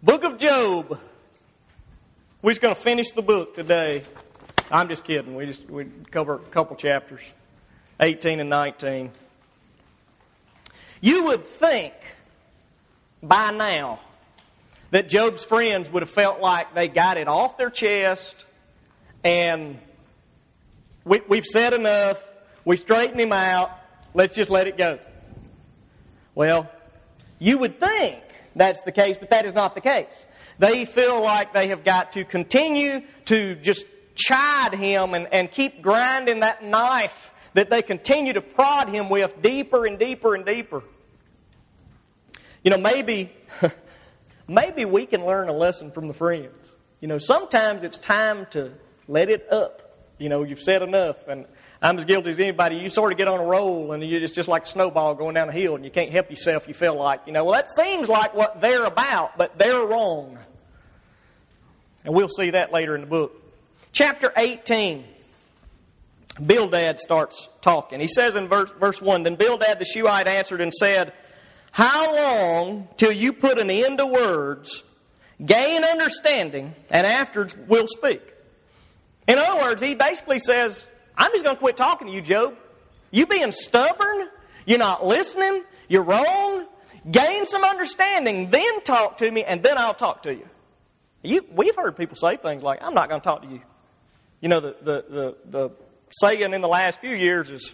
Book of Job. We're just going to finish the book today. I'm just kidding. We cover a couple chapters, 18 and 19. You would think by now that Job's friends would have felt like they got it off their chest and we've said enough, we've straightened him out, let's just let it go. Well, you would think that's the case, but that is not the case. They feel like they have got to continue to just chide him and keep grinding that knife that they continue to prod him with deeper and deeper and deeper. You know, maybe we can learn a lesson from the friends. You know, sometimes it's time to let it up. You know, you've said enough, and I'm as guilty as anybody. You sort of get on a roll, and it's just like a snowball going down a hill, and you can't help yourself. You feel like, you know, well, that seems like what they're about, but they're wrong. And we'll see that later in the book. Chapter 18, Bildad starts talking. He says in verse 1, Then Bildad the Shuhite answered and said, How long till you put an end to words, gain understanding, and afterwards will speak? In other words, he basically says, I'm just going to quit talking to you, Job. You being stubborn, you're not listening, you're wrong. Gain some understanding, then talk to me, and then I'll talk to you. We've heard people say things like, I'm not going to talk to you. You know, the saying in the last few years is,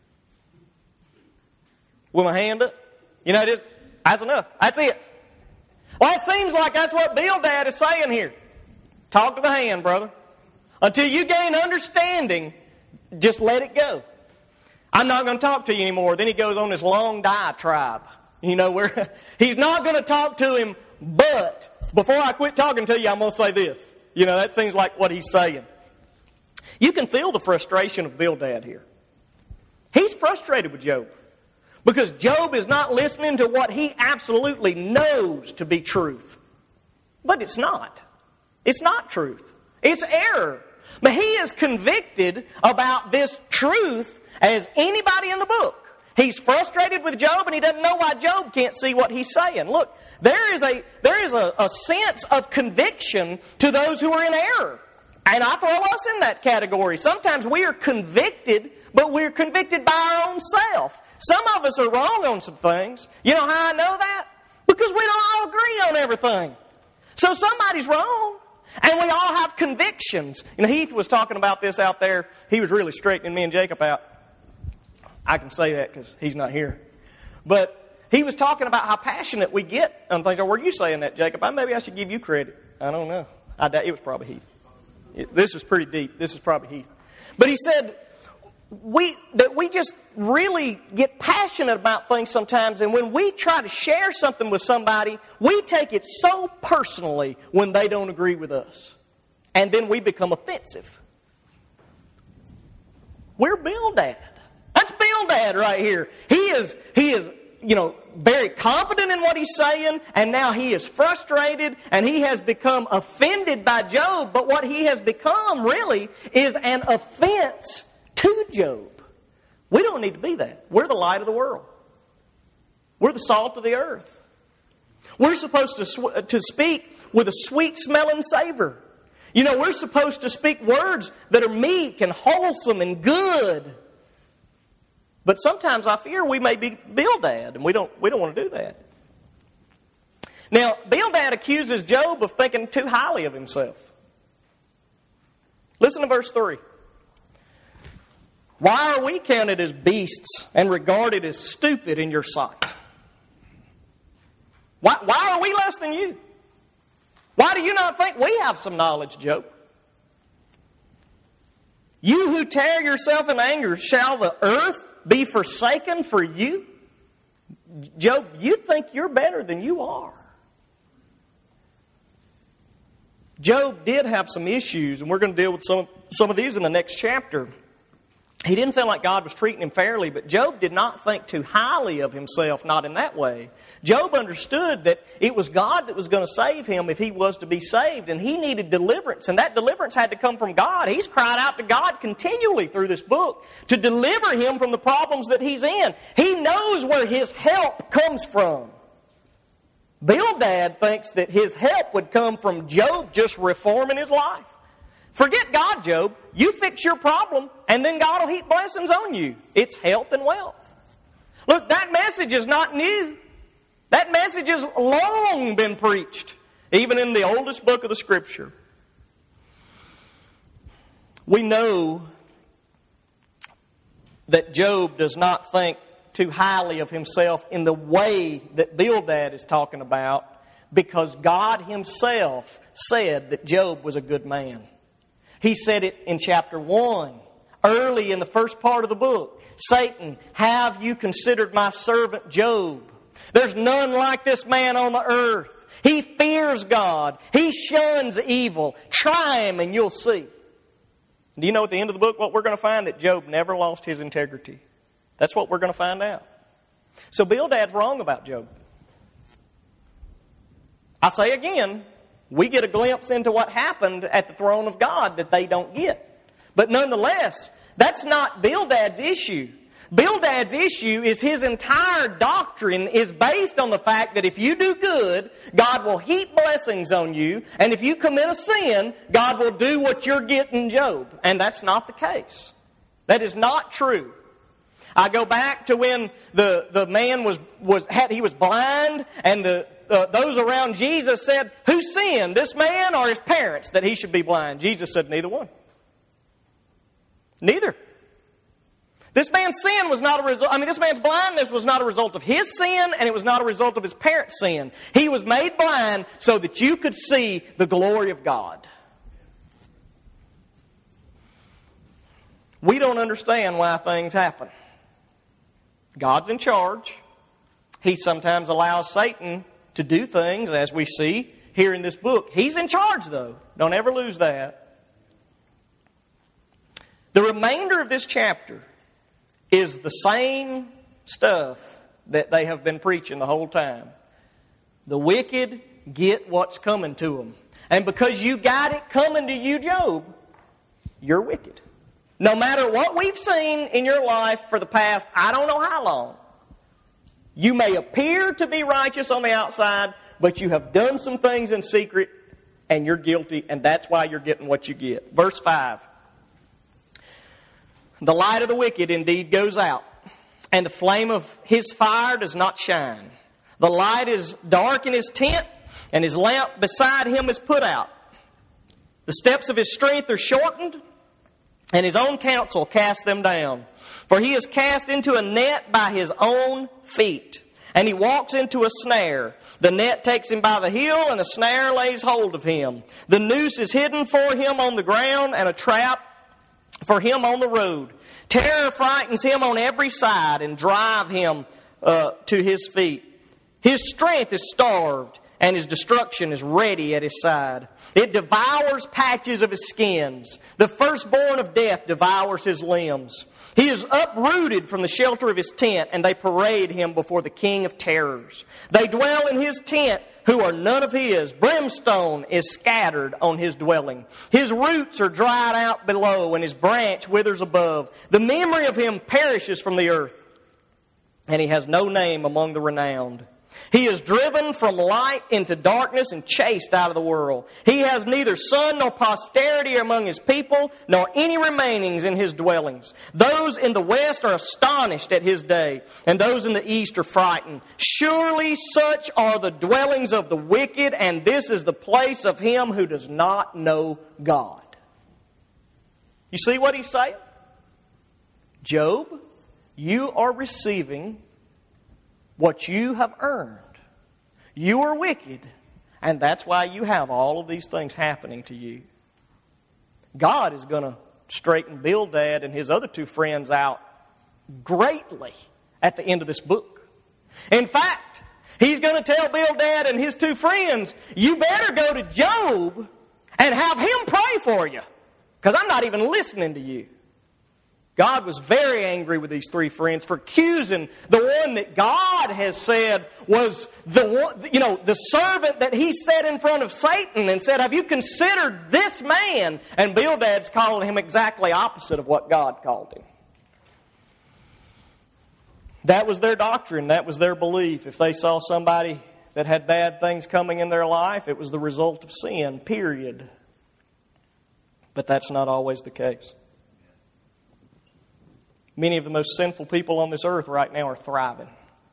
with my hand up. You know, it is, that's enough. That's it. Well, it seems like that's what Bildad is saying here. Talk to the hand, brother. Until you gain understanding, just let it go. I'm not going to talk to you anymore. Then he goes on this long diatribe. You know, where he's not going to talk to him, but before I quit talking to you, I'm going to say this. You know, that seems like what he's saying. You can feel the frustration of Bildad here. He's frustrated with Job because Job is not listening to what he absolutely knows to be truth. But it's not. It's not truth. It's error. But he is convicted about this truth as anybody in the book. He's frustrated with Job, and he doesn't know why Job can't see what he's saying. Look, there is a sense of conviction to those who are in error. And I throw us in that category. Sometimes we are convicted, but we're convicted by our own self. Some of us are wrong on some things. You know how I know that? Because we don't all agree on everything. So somebody's wrong. And we all have convictions. You know, Heath was talking about this out there. He was really straightening me and Jacob out. I can say that because he's not here. But he was talking about how passionate we get on things. Were you saying that, Jacob? Maybe I should give you credit. I don't know. It was probably Heath. This is pretty deep. This is probably Heath. But he said that we just really get passionate about things sometimes, and when we try to share something with somebody, we take it so personally when they don't agree with us. And then we become offensive. We're Bildad. That's Bildad right here. He is, you know, very confident in what he's saying, and now he is frustrated, and he has become offended by Job. But what he has become really is an offense to Job. We don't need to be that. We're the light of the world. We're the salt of the earth. We're supposed to speak with a sweet-smelling savor. You know, we're supposed to speak words that are meek and wholesome and good. But sometimes I fear we may be Bildad, and we don't want to do that. Now, Bildad accuses Job of thinking too highly of himself. Listen to verse 3. Why are we counted as beasts and regarded as stupid in your sight? Why are we less than you? Why do you not think we have some knowledge, Job? You who tear yourself in anger, shall the earth be forsaken for you? Job, you think you're better than you are. Job did have some issues, and we're going to deal with some of these in the next chapter. He didn't feel like God was treating him fairly, but Job did not think too highly of himself, not in that way. Job understood that it was God that was going to save him if he was to be saved, and he needed deliverance, and that deliverance had to come from God. He's cried out to God continually through this book to deliver him from the problems that he's in. He knows where his help comes from. Bildad thinks that his help would come from Job just reforming his life. Forget God, Job. You fix your problem, and then God will heap blessings on you. It's health and wealth. Look, that message is not new. That message has long been preached, even in the oldest book of the Scripture. We know that Job does not think too highly of himself in the way that Bildad is talking about, because God Himself said that Job was a good man. He said it in chapter 1, early in the first part of the book. Satan, have you considered my servant Job? There's none like this man on the earth. He fears God. He shuns evil. Try him and you'll see. Do you know at the end of the book what we're going to find? That Job never lost his integrity. That's what we're going to find out. So Bildad's wrong about Job. I say again, we get a glimpse into what happened at the throne of God that they don't get. But nonetheless, that's not Bildad's issue. Bildad's issue is his entire doctrine is based on the fact that if you do good, God will heap blessings on you. And if you commit a sin, God will do what you're getting Job. And that's not the case. That is not true. I go back to when the man was blind, and those around Jesus said, who sinned, this man or his parents, that he should be blind? Jesus said, neither one. Neither. This man's sin was not a result, this man's blindness was not a result of his sin, and it was not a result of his parents' sin. He was made blind so that you could see the glory of God. We don't understand why things happen. God's in charge. He sometimes allows Satan to do things, as we see here in this book. He's in charge, though. Don't ever lose that. The remainder of this chapter is the same stuff that they have been preaching the whole time. The wicked get what's coming to them. And because you got it coming to you, Job, you're wicked. No matter what we've seen in your life for the past, I don't know how long, you may appear to be righteous on the outside, but you have done some things in secret, and you're guilty, and that's why you're getting what you get. Verse 5. The light of the wicked indeed goes out, and the flame of his fire does not shine. The light is dark in his tent, and his lamp beside him is put out. The steps of his strength are shortened, and his own counsel casts them down. For he is cast into a net by his own feet, and he walks into a snare. The net takes him by the heel, and a snare lays hold of him. The noose is hidden for him on the ground, and a trap for him on the road. Terror frightens him on every side and drive him to his feet. His strength is starved, and his destruction is ready at his side. It devours patches of his skins. The firstborn of death devours his limbs. He is uprooted from the shelter of his tent, and they parade him before the king of terrors. They dwell in his tent who are none of his. Brimstone is scattered on his dwelling. His roots are dried out below, and his branch withers above. The memory of him perishes from the earth, and he has no name among the renowned. He is driven from light into darkness and chased out of the world. He has neither son nor posterity among his people, nor any remainings in his dwellings. Those in the west are astonished at his day, and those in the east are frightened. Surely such are the dwellings of the wicked, and this is the place of him who does not know God. You see what he's saying? Job, you are receiving what you have earned. You are wicked, and that's why you have all of these things happening to you. God is going to straighten Bildad and his other two friends out greatly at the end of this book. In fact, he's going to tell Bildad and his two friends, you better go to Job and have him pray for you, because I'm not even listening to you. God was very angry with these three friends for accusing the one that God has said was the servant that he set in front of Satan, and said, have you considered this man? And Bildad's calling him exactly opposite of what God called him. That was their doctrine. That was their belief. If they saw somebody that had bad things coming in their life, it was the result of sin, period. But that's not always the case. Many of the most sinful people on this earth right now are thriving.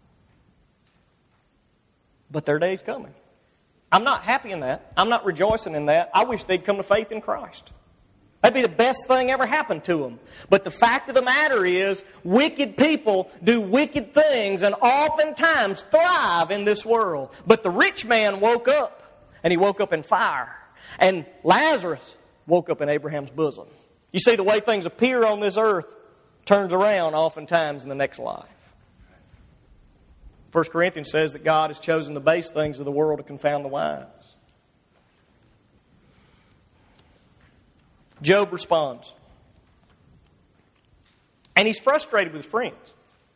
But their day's coming. I'm not happy in that. I'm not rejoicing in that. I wish they'd come to faith in Christ. That'd be the best thing ever happened to them. But the fact of the matter is, wicked people do wicked things and oftentimes thrive in this world. But the rich man woke up, and he woke up in fire. And Lazarus woke up in Abraham's bosom. You see, the way things appear on this earth turns around oftentimes in the next life. 1 Corinthians says that God has chosen the base things of the world to confound the wise. Job responds. And he's frustrated with his friends.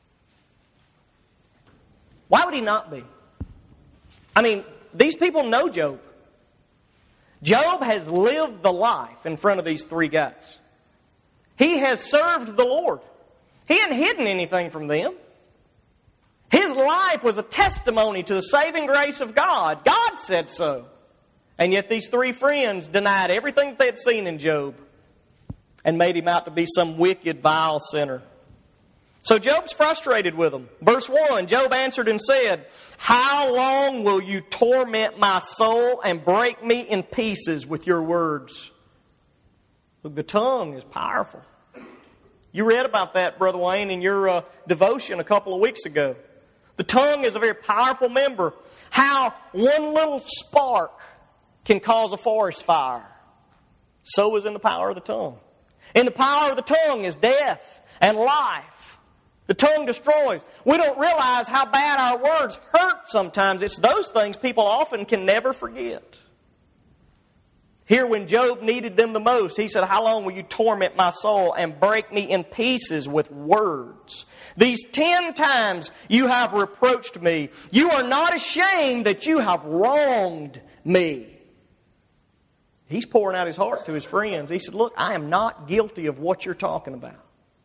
Why would he not be? I mean, these people know Job. Job has lived the life in front of these three guys. He has served the Lord. He hadn't hidden anything from them. His life was a testimony to the saving grace of God. God said so. And yet these three friends denied everything that they had seen in Job and made him out to be some wicked, vile sinner. So Job's frustrated with them. Verse 1, Job answered and said, "How long will you torment my soul and break me in pieces with your words?" Look, the tongue is powerful. You read about that, Brother Wayne, in your devotion a couple of weeks ago. The tongue is a very powerful member. How one little spark can cause a forest fire. So is in the power of the tongue. In the power of the tongue is death and life. The tongue destroys. We don't realize how bad our words hurt sometimes. It's those things people often can never forget. Here when Job needed them the most, he said, "How long will you torment my soul and break me in pieces with words? These 10 times you have reproached me. You are not ashamed that you have wronged me." He's pouring out his heart to his friends. He said, "Look, I am not guilty of what you're talking about."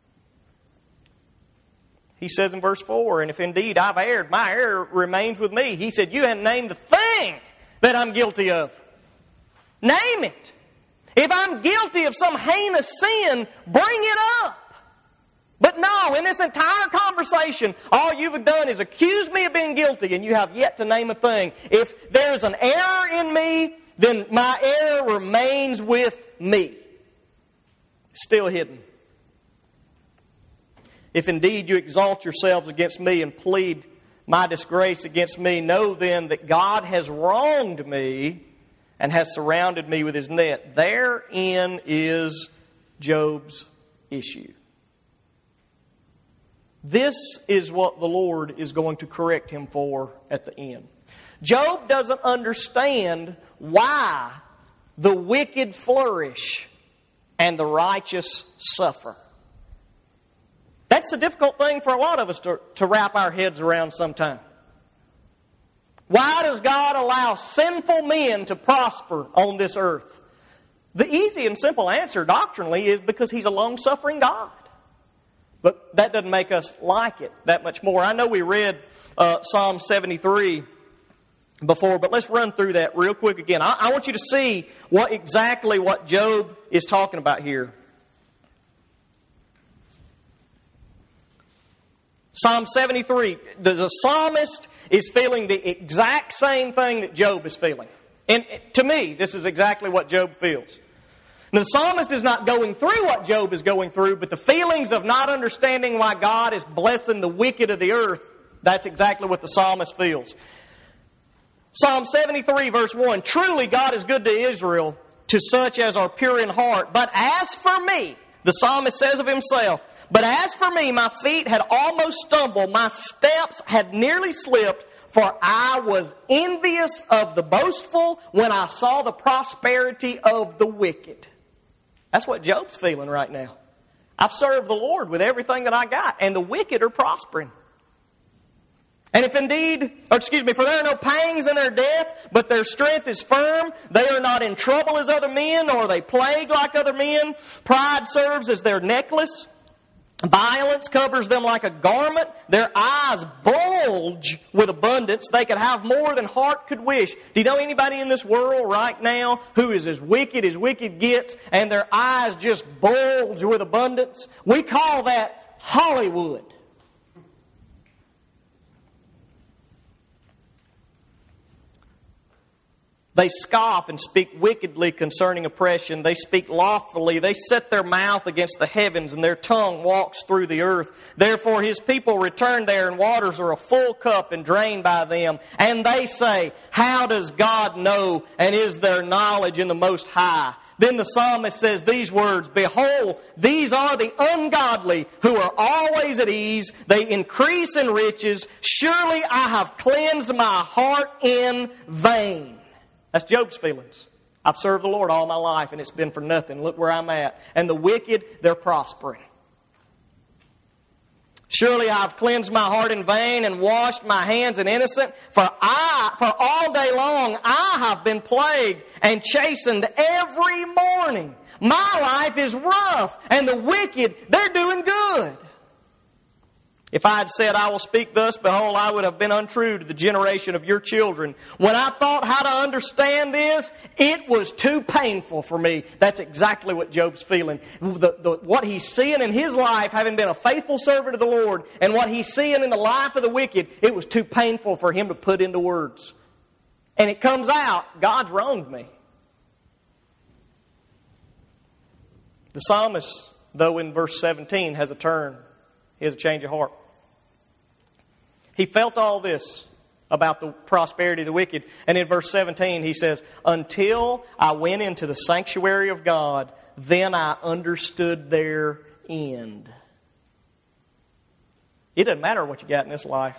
He says in verse 4, "And if indeed I've erred, my error remains with me." He said, "You haven't named the thing that I'm guilty of. Name it. If I'm guilty of some heinous sin, bring it up." But no, in this entire conversation, all you've done is accuse me of being guilty, and you have yet to name a thing. If there's an error in me, then my error remains with me. Still hidden. "If indeed you exalt yourselves against me and plead my disgrace against me, know then that God has wronged me and has surrounded me with his net." Therein is Job's issue. This is what the Lord is going to correct him for at the end. Job doesn't understand why the wicked flourish and the righteous suffer. That's a difficult thing for a lot of us to wrap our heads around sometimes. Why does God allow sinful men to prosper on this earth? The easy and simple answer doctrinally is because He's a long-suffering God. But that doesn't make us like it that much more. I know we read Psalm 73 before, but let's run through that real quick again. I want you to see exactly what Job is talking about here. Psalm 73, the psalmist is feeling the exact same thing that Job is feeling. And to me, this is exactly what Job feels. Now, the psalmist is not going through what Job is going through, but the feelings of not understanding why God is blessing the wicked of the earth, that's exactly what the psalmist feels. Psalm 73, verse 1, "Truly God is good to Israel, to such as are pure in heart. But as for me," the psalmist says of himself, "But as for me, my feet had almost stumbled, my steps had nearly slipped, for I was envious of the boastful when I saw the prosperity of the wicked." That's what Job's feeling right now. I've served the Lord with everything that I got, and the wicked are prospering. "And if indeed, for there are no pangs in their death, but their strength is firm. They are not in trouble as other men, nor are they plagued like other men. Pride serves as their necklace. Violence covers them like a garment. Their eyes bulge with abundance. They could have more than heart could wish. Do you know anybody in this world right now who is as wicked gets, and their eyes just bulge with abundance? We call that Hollywood. They scoff and speak wickedly concerning oppression. They speak loftily. They set their mouth against the heavens, and their tongue walks through the earth. Therefore his people return there, and waters are a full cup and drained by them. And they say, how does God know, and is there knowledge in the Most High? Then the psalmist says these words, behold, these are the ungodly who are always at ease. They increase in riches. Surely I have cleansed my heart in vain. That's Job's feelings. I've served the Lord all my life, and it's been for nothing. Look where I'm at. And the wicked, they're prospering. Surely I've cleansed my heart in vain and washed my hands in innocent. For all day long I have been plagued and chastened every morning. My life is rough, and the wicked, they're doing good. If I had said, I will speak thus, behold, I would have been untrue to the generation of your children. When I thought how to understand this, it was too painful for me. That's exactly what Job's feeling. What he's seeing in his life, having been a faithful servant of the Lord, and what he's seeing in the life of the wicked, it was too painful for him to put into words. And it comes out, God's wronged me. The psalmist, though, in verse 17, has a turn. He has a change of heart. He felt all this about the prosperity of the wicked. And in verse 17 he says, until I went into the sanctuary of God, then I understood their end. It doesn't matter what you got in this life.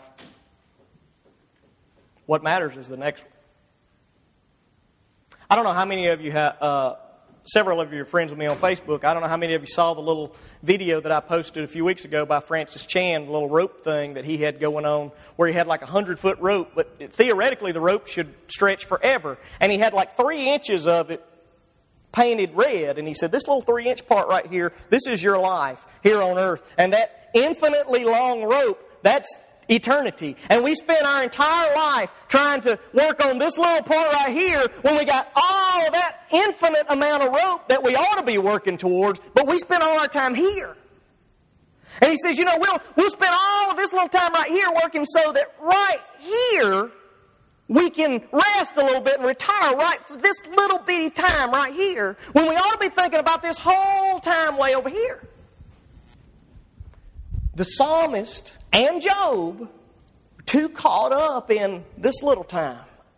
What matters is the next one. I don't know how many of you have... Several of you are friends with me on Facebook. I don't know how many of you saw the little video that I posted a few weeks ago by Francis Chan, the little rope thing that he had going on, where he had like a 100-foot rope, but theoretically the rope should stretch forever. And he had like 3 inches of it painted red, and he said, this little 3-inch part right here, this is your life here on earth. And that infinitely long rope, that's eternity. And we spend our entire life trying to work on this little part right here when we got all of that infinite amount of rope that we ought to be working towards, but we spend all our time here. And he says, we'll spend all of this little time right here working so that right here we can rest a little bit and retire right for this little bitty time right here, when we ought to be thinking about this whole time way over here. The psalmist and Job were too caught up in this little time.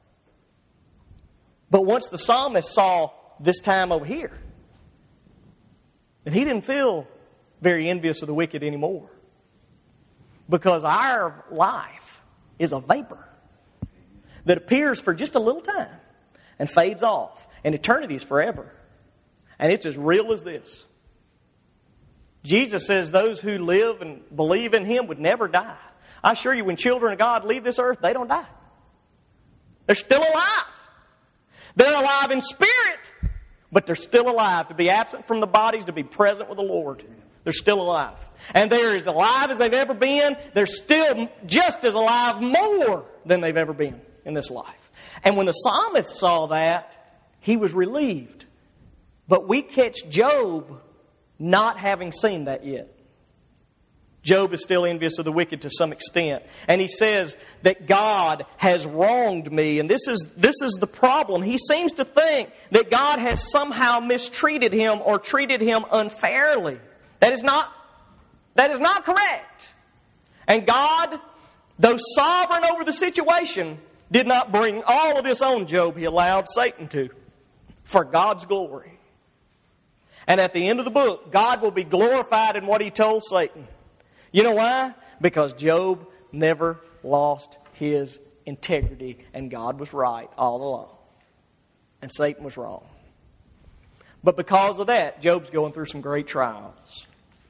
But once the psalmist saw this time over here, then he didn't feel very envious of the wicked anymore. Because our life is a vapor that appears for just a little time and fades off. And eternity is forever. And it's as real as this. Jesus says those who live and believe in Him would never die. I assure you, when children of God leave this earth, they don't die. They're still alive. They're alive in spirit, but they're still alive. To be absent from the bodies, to be present with the Lord. They're still alive. And they're as alive as they've ever been. They're still just as alive, more than they've ever been in this life. And when the psalmist saw that, he was relieved. But we catch Job not having seen that yet. Job is still envious of the wicked to some extent. And he says that God has wronged me. And this is the problem. He seems to think that God has somehow mistreated him or treated him unfairly. That is not correct. And God, though sovereign over the situation, did not bring all of this on Job. He allowed Satan to, for God's glory. And at the end of the book, God will be glorified in what He told Satan. You know why? Because Job never lost his integrity, and God was right all along. And Satan was wrong. But because of that, Job's going through some great trials.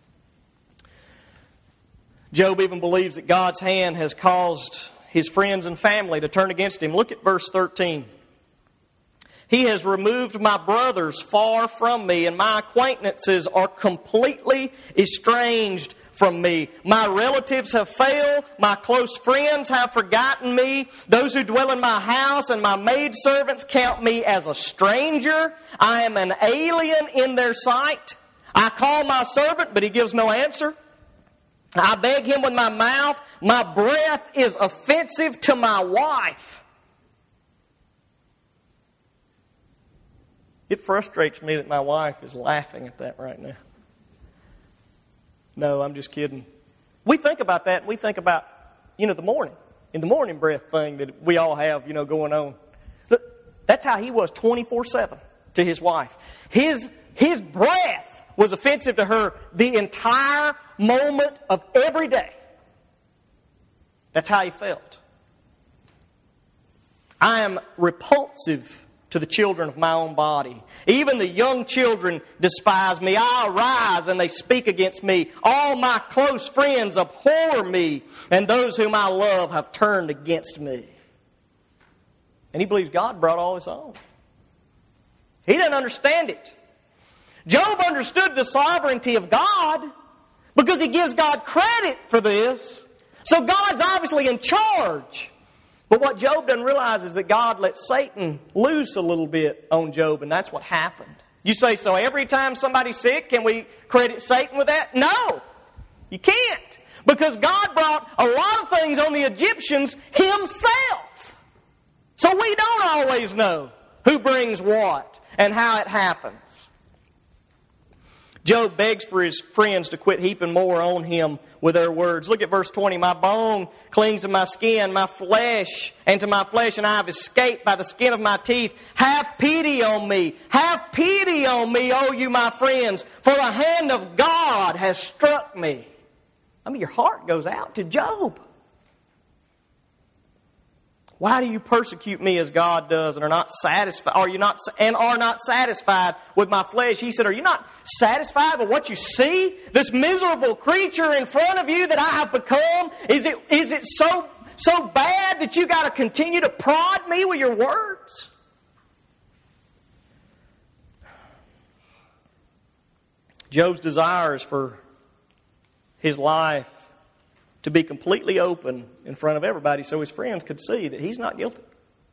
Job even believes that God's hand has caused his friends and family to turn against him. Look at verse 13. He has removed my brothers far from me, and my acquaintances are completely estranged from me. My relatives have failed. My close friends have forgotten me. Those who dwell in my house and my maidservants count me as a stranger. I am an alien in their sight. I call my servant, but he gives no answer. I beg him with my mouth. My breath is offensive to my wife. It frustrates me that my wife is laughing at that right now. No, I'm just kidding. We think about that, and we think about, the morning breath thing that we all have, going on. Look, that's how he was 24/7 to his wife. His breath was offensive to her the entire moment of every day. That's how he felt. I am repulsive to the children of my own body. Even the young children despise me. I arise and they speak against me. All my close friends abhor me, and those whom I love have turned against me. And he believes God brought all this on. He doesn't understand it. Job understood the sovereignty of God because he gives God credit for this. So God's obviously in charge. But what Job doesn't realize is that God let Satan loose a little bit on Job, and that's what happened. You say, so every time somebody's sick, can we credit Satan with that? No, you can't. Because God brought a lot of things on the Egyptians himself. So we don't always know who brings what and how it happens. Job begs for his friends to quit heaping more on him with their words. Look at verse 20. My bone clings to my skin, my flesh, and to my flesh, and I have escaped by the skin of my teeth. Have pity on me. Have pity on me, O you my friends, for the hand of God has struck me. Your heart goes out to Job. Why do you persecute me as God does and are not satisfied? Are not satisfied with my flesh? He said, are you not satisfied with what you see? This miserable creature in front of you that I have become? Is it so bad that you got to continue to prod me with your words? Job's desire is for his life to be completely open in front of everybody so his friends could see that he's not guilty.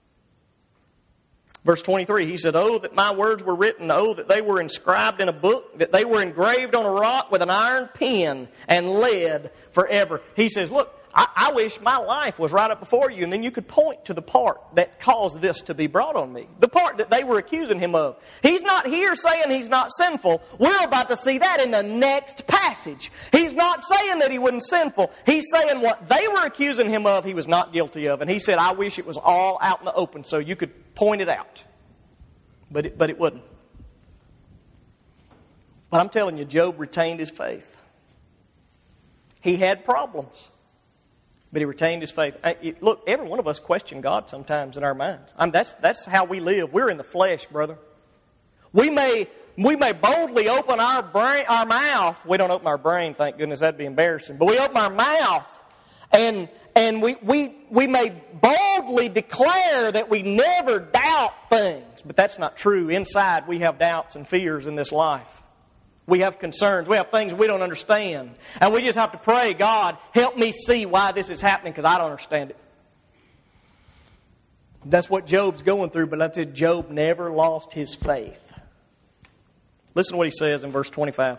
Verse 23, he said, oh, that my words were written, oh, that they were inscribed in a book, that they were engraved on a rock with an iron pen and lead forever. He says, look, I wish my life was right up before you, and then you could point to the part that caused this to be brought on me. The part that they were accusing him of. He's not here saying he's not sinful. We're about to see that in the next passage. He's not saying that he wasn't sinful. He's saying what they were accusing him of, he was not guilty of. And he said, I wish it was all out in the open so you could point it out. But it wouldn't. But I'm telling you, Job retained his faith. He had problems. But he retained his faith. Look, every one of us question God sometimes in our minds. That's how we live. We're in the flesh, brother. We may boldly open our mouth. We don't open our brain, thank goodness, that'd be embarrassing. But we open our mouth and we may boldly declare that we never doubt things. But that's not true. Inside we have doubts and fears in this life. We have concerns. We have things we don't understand. And we just have to pray, God, help me see why this is happening because I don't understand it. That's what Job's going through, but that's it. Job never lost his faith. Listen to what he says in verse 25.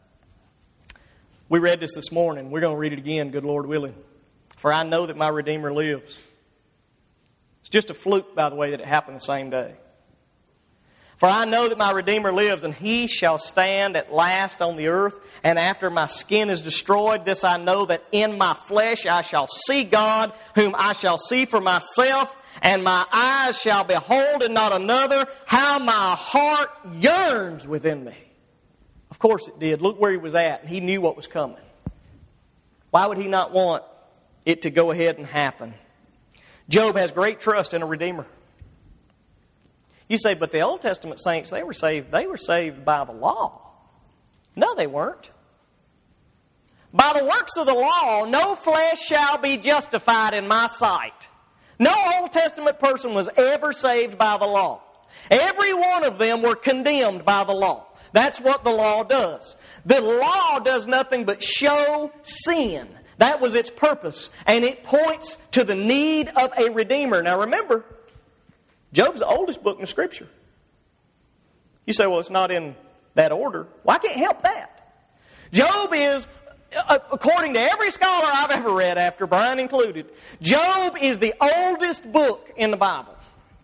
We read this morning. We're going to read it again, good Lord willing. For I know that my Redeemer lives. It's just a fluke, by the way, that it happened the same day. For I know that my Redeemer lives, and he shall stand at last on the earth. And after my skin is destroyed, this I know, that in my flesh I shall see God, whom I shall see for myself, and my eyes shall behold and not another. How my heart yearns within me. Of course it did. Look where he was at. He knew what was coming. Why would he not want it to go ahead and happen? Job has great trust in a Redeemer. You say, but the Old Testament saints, they were saved by the law. No, they weren't. By the works of the law, no flesh shall be justified in my sight. No Old Testament person was ever saved by the law. Every one of them were condemned by the law. That's what the law does. The law does nothing but show sin. That was its purpose. And it points to the need of a Redeemer. Now remember, Job's the oldest book in the Scripture. You say, well, it's not in that order. Well, I can't help that. Job is, according to every scholar I've ever read, after Brian included, Job is the oldest book in the Bible.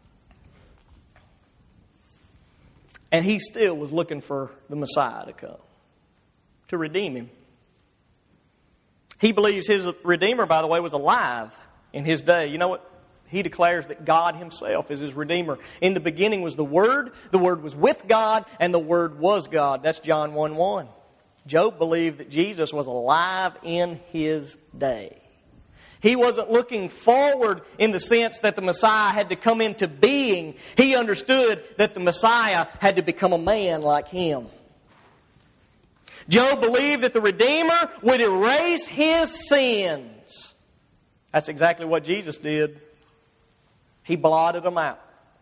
And he still was looking for the Messiah to come, to redeem him. He believes his Redeemer, by the way, was alive in his day. You know what? He declares that God Himself is His Redeemer. In the beginning was the Word was with God, and the Word was God. That's John 1:1. Job believed that Jesus was alive in his day. He wasn't looking forward in the sense that the Messiah had to come into being. He understood that the Messiah had to become a man like him. Job believed that the Redeemer would erase his sins. That's exactly what Jesus did. He blotted them out.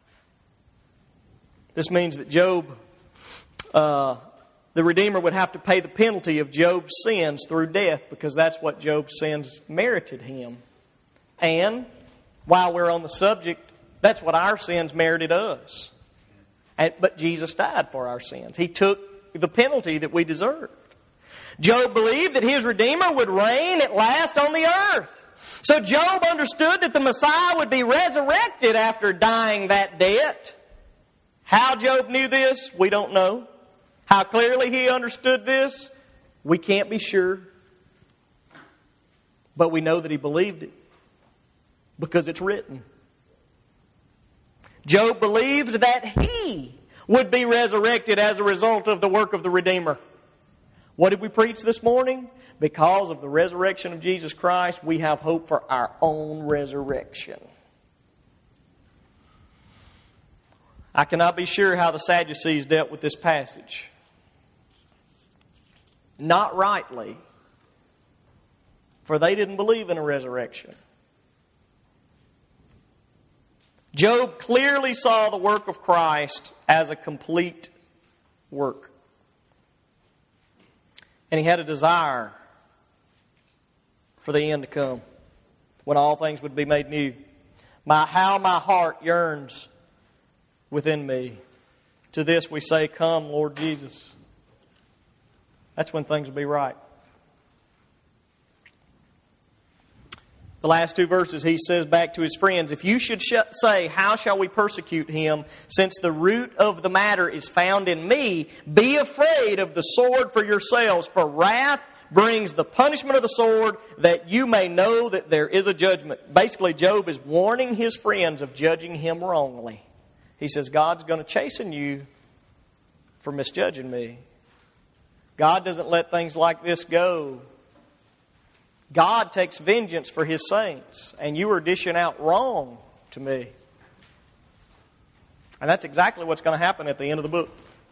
This means that Job, the Redeemer would have to pay the penalty of Job's sins through death, because that's what Job's sins merited him. And while we're on the subject, that's what our sins merited us. But Jesus died for our sins. He took the penalty that we deserved. Job believed that his Redeemer would reign at last on the earth. So Job understood that the Messiah would be resurrected after dying that debt. How Job knew this, we don't know. How clearly he understood this, we can't be sure. But we know that he believed it, because it's written. Job believed that he would be resurrected as a result of the work of the Redeemer. What did we preach this morning? Because of the resurrection of Jesus Christ, we have hope for our own resurrection. I cannot be sure how the Sadducees dealt with this passage. Not rightly, for they didn't believe in a resurrection. Job clearly saw the work of Christ as a complete work. And he had a desire for the end to come, when all things would be made new. How my heart yearns within me. To this we say, come, Lord Jesus. That's when things will be right. The last two verses, he says back to his friends, if you should say, how shall we persecute him, since the root of the matter is found in me, be afraid of the sword for yourselves, for wrath brings the punishment of the sword, that you may know that there is a judgment. Basically, Job is warning his friends of judging him wrongly. He says, God's going to chasten you for misjudging me. God doesn't let things like this go. God takes vengeance for His saints, and you are dishing out wrong to me. And that's exactly what's going to happen at the end of the book.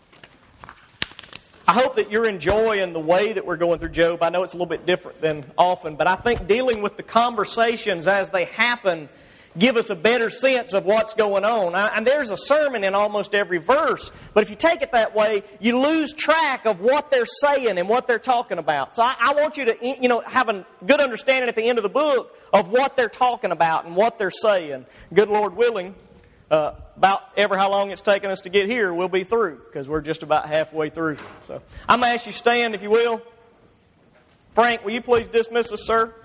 I hope that you're enjoying the way that we're going through Job. I know it's a little bit different than often, but I think dealing with the conversations as they happen give us a better sense of what's going on. And there's a sermon in almost every verse, but if you take it that way, you lose track of what they're saying and what they're talking about. So I want you to, have a good understanding at the end of the book of what they're talking about and what they're saying. Good Lord willing, about ever how long it's taken us to get here, we'll be through, because we're just about halfway through. So I'm going to ask you to stand, if you will. Frank, will you please dismiss us, sir?